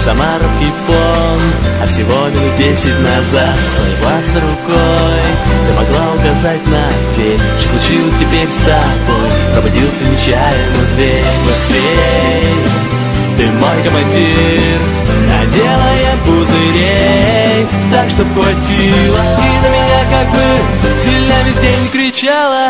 Самаровский фон. А всего минут 10 назад своей властной рукой ты могла указать на дверь. Что случилось теперь с тобой? Пробудился нечаянно зверь. Успей, ты мой командир, наделаем пузырей, так чтоб хватило. И на меня как бы сильно весь день кричала.